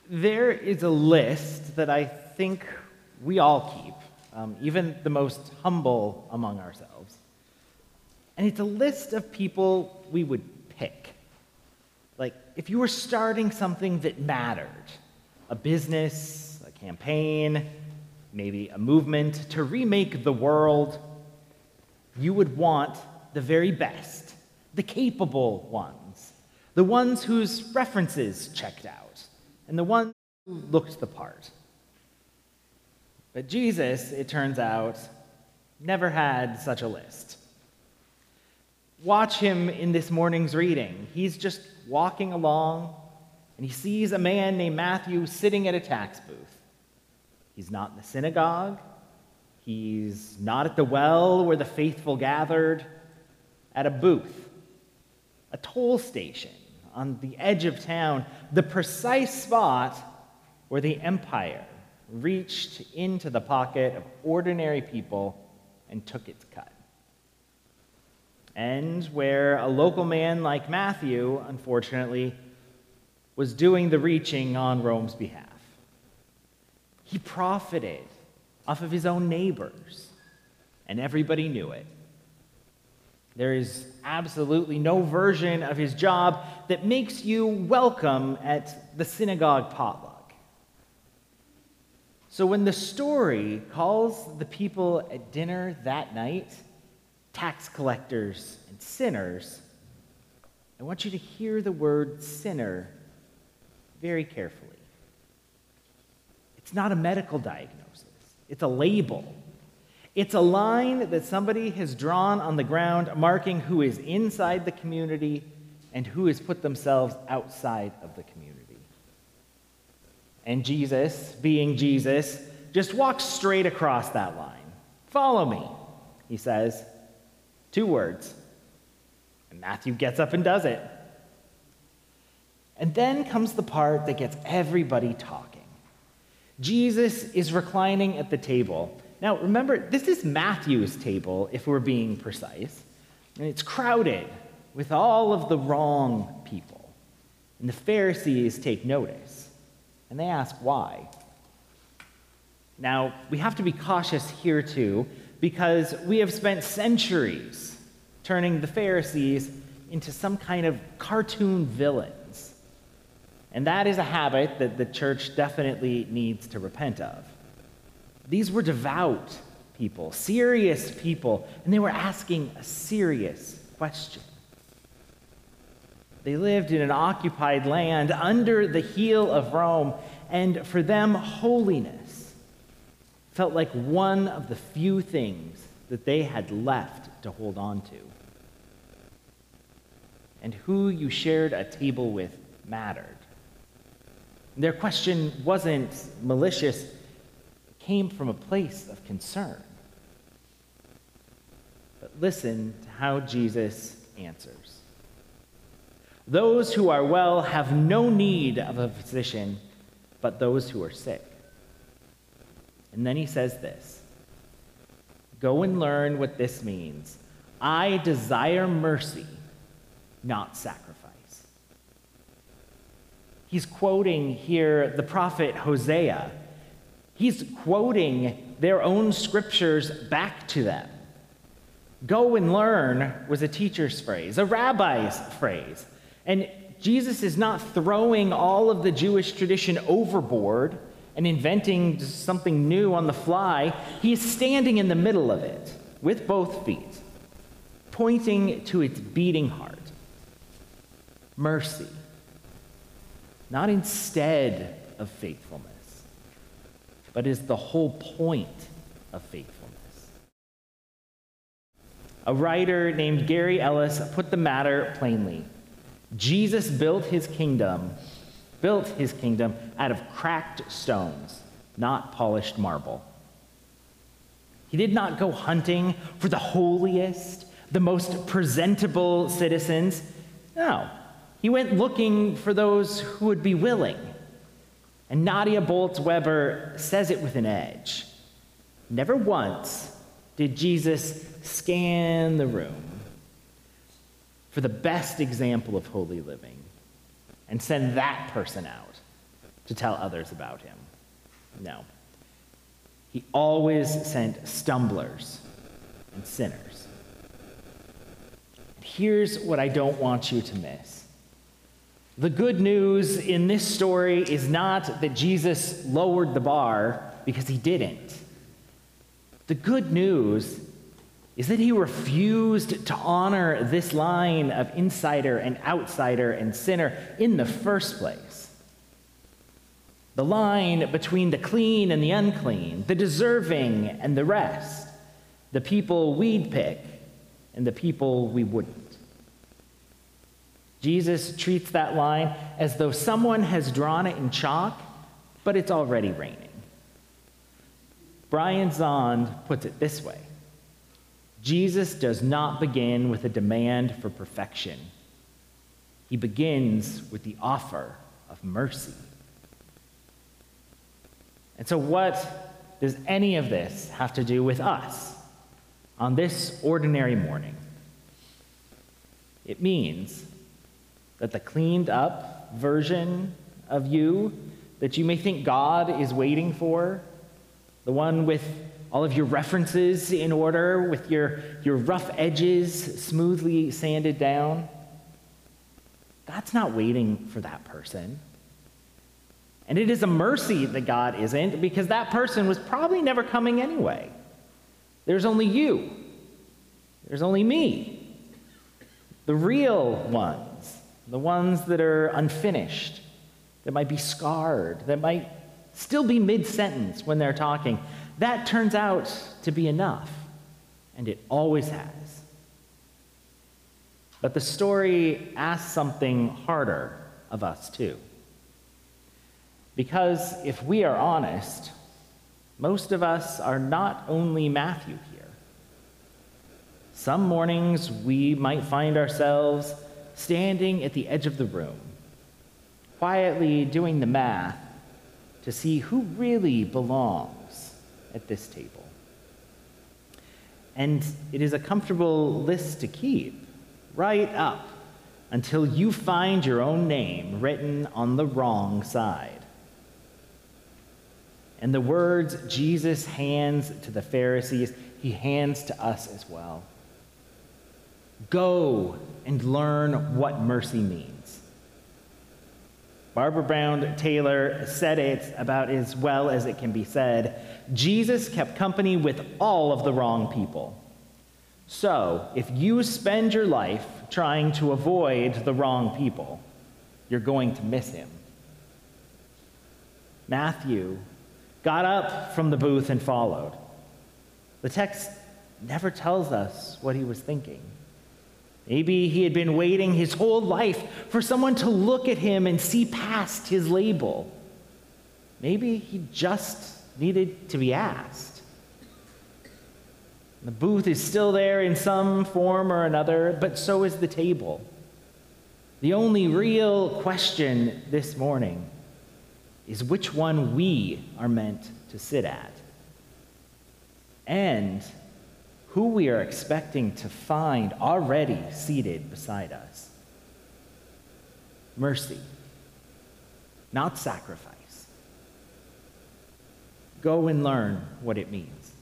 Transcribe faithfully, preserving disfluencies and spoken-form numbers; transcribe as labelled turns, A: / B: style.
A: There is a list that I think we all keep, um, even the most humble among ourselves. And it's a list of people we would pick. Like, if you were starting something that mattered, a business, a campaign, maybe a movement to remake the world, you would want the very best, the capable ones, the ones whose references checked out, and the ones who looked the part. But Jesus, it turns out, never had such a list. Watch him in this morning's reading. He's just walking along, and he sees a man named Matthew sitting at a tax booth. He's not in the synagogue. He's not at the well where the faithful gathered. At a booth, a toll station on the edge of town, the precise spot where the empire reached into the pocket of ordinary people and took its cut. And where a local man like Matthew, unfortunately, was doing the reaching on Rome's behalf. He profited off of his own neighbors, and everybody knew it. There is absolutely no version of his job that makes you welcome at the synagogue potluck. So when the story calls the people at dinner that night tax collectors and sinners, I want you to hear the word sinner very carefully. It's not a medical diagnosis. It's a label. It's a line that somebody has drawn on the ground marking who is inside the community and who has put themselves outside of the community. And Jesus, being Jesus, just walks straight across that line. Follow me, he says. Two words. And Matthew gets up and does it. And then comes the part that gets everybody talking. Jesus is reclining at the table. Now, remember, this is Matthew's table, if we're being precise. And it's crowded with all of the wrong people. And the Pharisees take notice. And they ask why. Now, we have to be cautious here, too, because we have spent centuries turning the Pharisees into some kind of cartoon villains. And that is a habit that the church definitely needs to repent of. These were devout people, serious people, and they were asking a serious question. They lived in an occupied land under the heel of Rome, and for them, holiness felt like one of the few things that they had left to hold on to. And who you shared a table with mattered. Their question wasn't malicious, it came from a place of concern. But listen to how Jesus answers. Those who are well have no need of a physician, but those who are sick. And then he says this, go and learn what this means. I desire mercy, not sacrifice. He's quoting here the prophet Hosea. He's quoting their own scriptures back to them. Go and learn was a teacher's phrase, a rabbi's phrase. And Jesus is not throwing all of the Jewish tradition overboard and inventing something new on the fly. He's standing in the middle of it with both feet, pointing to its beating heart. Mercy, not instead of faithfulness, but is the whole point of faithfulness. A writer named Gary Ellis put the matter plainly. Jesus built his kingdom, built his kingdom out of cracked stones, not polished marble. He did not go hunting for the holiest, the most presentable citizens. No, he went looking for those who would be willing. And Nadia Bolz-Weber says it with an edge. Never once did Jesus scan the room for the best example of holy living and send that person out to tell others about him. No. He always sent stumblers and sinners. Here's what I don't want you to miss. The good news in this story is not that Jesus lowered the bar, because he didn't. The good news is that he refused to honor this line of insider and outsider and sinner in the first place. The line between the clean and the unclean, the deserving and the rest, the people we'd pick and the people we wouldn't. Jesus treats that line as though someone has drawn it in chalk, but it's already raining. Brian Zond puts it this way: Jesus does not begin with a demand for perfection. He begins with the offer of mercy. And so what does any of this have to do with us on this ordinary morning? It means that the cleaned up version of you that you may think God is waiting for, the one with all of your references in order, with your, your rough edges smoothly sanded down, God's not waiting for that person. And it is a mercy that God isn't, because that person was probably never coming anyway. There's only you. There's only me. The real ones. The ones that are unfinished, that might be scarred, that might still be mid-sentence when they're talking. That turns out to be enough, and it always has. But the story asks something harder of us, too. Because if we are honest, most of us are not only Matthew here. Some mornings we might find ourselves standing at the edge of the room, quietly doing the math to see who really belongs at this table. And it is a comfortable list to keep, right up until you find your own name written on the wrong side. And the words Jesus hands to the Pharisees, he hands to us as well. Go and learn what mercy means. Barbara Brown Taylor said it about as well as it can be said. Jesus kept company with all of the wrong people. So, if you spend your life trying to avoid the wrong people, you're going to miss him. Matthew got up from the booth and followed. The text never tells us what he was thinking. Maybe he had been waiting his whole life for someone to look at him and see past his label. Maybe he just needed to be asked. The booth is still there in some form or another, but so is the table. The only real question this morning is which one we are meant to sit at, and who we are expecting to find already seated beside us. Mercy, not sacrifice. Go and learn what it means.